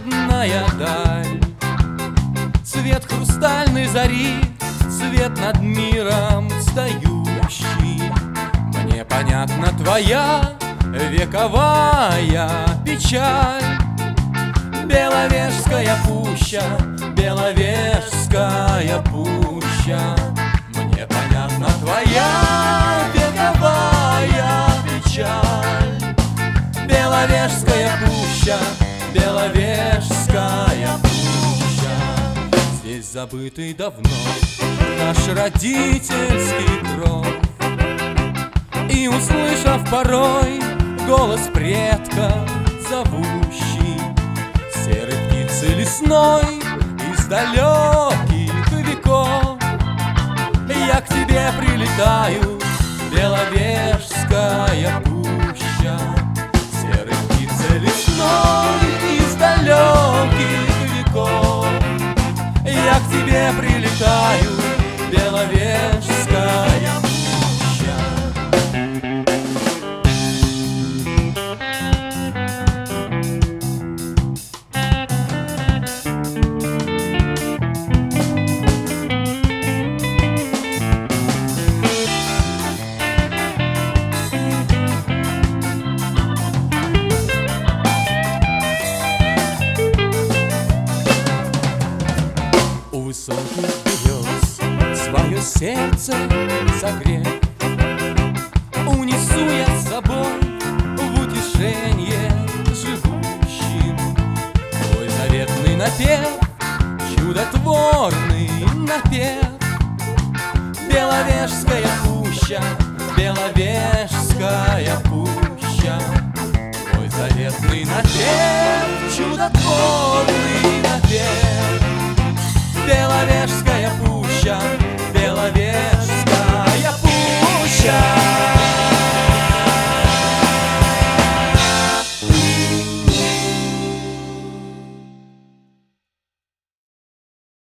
бледная даль, цвет хрустальной зари, свет над миром встающий. Мне понятна твоя вековая печаль. Беловежская пуща, Беловежская пуща. Мне понятна твоя вековая печаль. Беловежская пуща, Беловежская пуща. Здесь забытый давно наш родительский кров, и, услышав порой голос предков зовущий, серой птицы лесной из далеких веков, я к тебе прилетаю, Беловежская пуща. Серой птицы лесной из далеких веков, я к тебе прилетаю, Беловежская пуща. У высоких берез свое сердце согрев, унесу я с собой в утешение живущим твой заветный напев, чудотворный напев. Беловежская пуща, Беловежская пуща, твой заветный напев, чудотворный